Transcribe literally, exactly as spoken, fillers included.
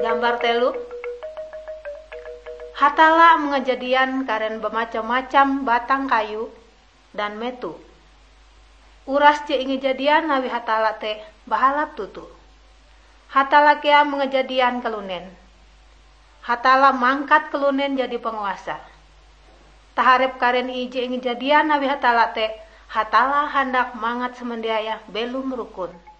Gambar telu. Hatala mengejadian karen bermacam-macam batang kayu dan metu. Uras je ingejadian nawi hatala teh bahalap tutu. Hatala kea mengejadian kelunen. Hatala mangkat kelunen jadi penguasa. Taharep karen ije ingejadian nawi hatala teh hatala hendak mangat semendiaya belum rukun.